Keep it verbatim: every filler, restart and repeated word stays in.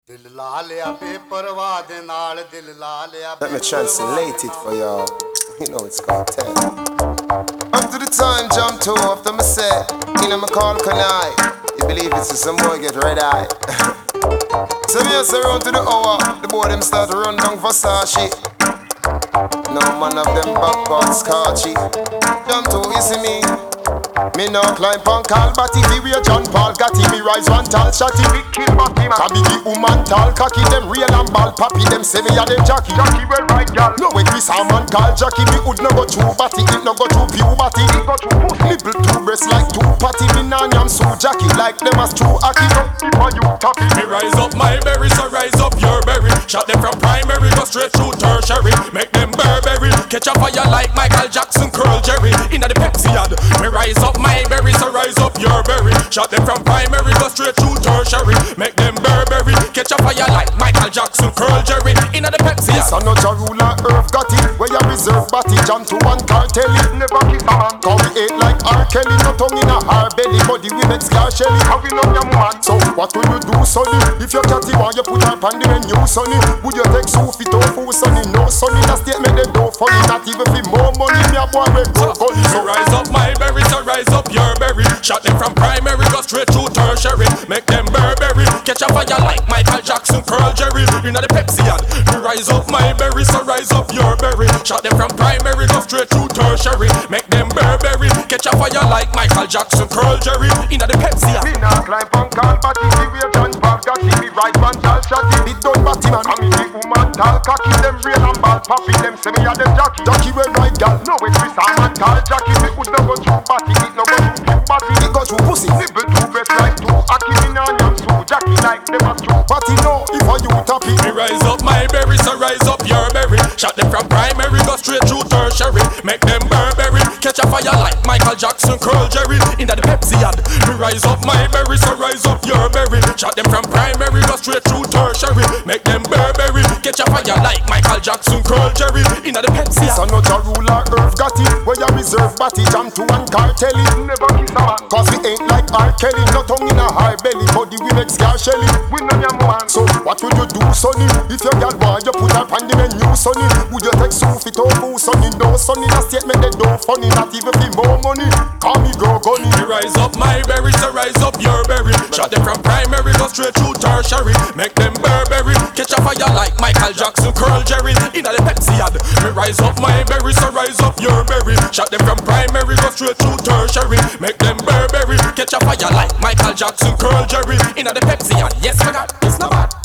Let me translate it for y'all. You know it's cartel. Up to the time, jump two after my set. In a call can I? You believe it's some boy get red eye. So me as I run to the hour, the boy them start to run down Versace. No man of them back got scotchy. Jump two, you see me? Me no climb pon Calbatty, fi wear John Paul Gatti. Me rise one tall shotty, big kill batty man. Cabby the woman tall cocky, them real and ball pappy. Them say me a them Jackie, Jackie well right gal. No way Chris a man call Jackie. Me would no go too batty, it no go too puberty. It go too pussy, nipple two breasts like two patty. Me nah yam so Jackie, like them as true hockey. Before you tappy, me rise up my berry, so rise up your berry. Shot them from primary, go straight through tertiary. Make them Burberry, catch a fire like Michael Jackson, curl Jerry. Inna the Pepsi ad, me rise up my berry, so rise up your berry. Shot them from primary, go straight through tertiary. Make them Burberry, catch a fire like Michael Jackson, curl Jerry. Inna the Pepsi ad. This a not a ruler, earth got it. Where you reserve body, jam to one cartel. Never kiss a man. Call we eight like R. Kelly, no tongue in a her belly. Body we make scar shelly. How we know your man? So what will you do, sonny? If your catty want you put her pan the menu, sonny. Would you take Sophie tofu, sonny? No, sonny, that statement they don't funny. Not even for more money, me a boy with go gully. So rise up my berry, so rise up your berry. Shot them from primary, go straight through tertiary. Make them Burberry, catch a fire like Michael Jackson, curl Jerry. Inna the Pepsi ad, me rise up my berry, so rise up your berry. Shot them from primary, go straight through tertiary. Make them Burberry, catch a fire like Michael Jackson, curl Jerry. Inna the Pepsi ad. Me nah climb on Calbatty, we wear John Paul Gatti. Me ride one tall shotty, big done batty man. And me the woman tall cocky, them real and ball pappy. Them say me a them Jackie, Jackie well right gal. No way Chris a man tall Jackie. Me would no go through batty, it no go through batty. It go through pussy, nipple two breasts like two hockey. Me nah yam so Jackie like them a true batty. No, if a you tappy. Me rise up my berry, so rise up your berry. Shot them from primary, go straight through tertiary. Make them Burberry, catch a fire like Michael Jackson, curl Jerry. Inna the Pepsi ad, me rise up my berry, so rise up your berry. Shot them from primary, go straight through tertiary. Make them Burberry, catch a fire like Michael Jackson, curl Jerry. Inna the Pepsi ad. This a not a ruler, earth got it. Where you reserve body, jam to one cartel. Never kiss a man, cause we ain't like R. Kelly. No tongue in a high belly, body we make scar shelly. We know your man. So what would you do, sonny? If your girl want you put her on the menu, sonny. Would you take Sophie tofu, sonny? No, sonny, that statement they don't funny. Not even for more money. Call me go gunny. Me rise up my berry, so rise up your berry. Shot them from primary, go straight through tertiary. Make them Burberry, catch a fire like Michael Jackson, curl Jerry. Inna the Pepsi ad, me rise up my berry, so rise up your berry. Shot them from primary, go straight through tertiary. Make them Burberry, catch a fire like Michael Jackson, curl Jerry. Inna the Pepsi ad, yes my God, it's not bad.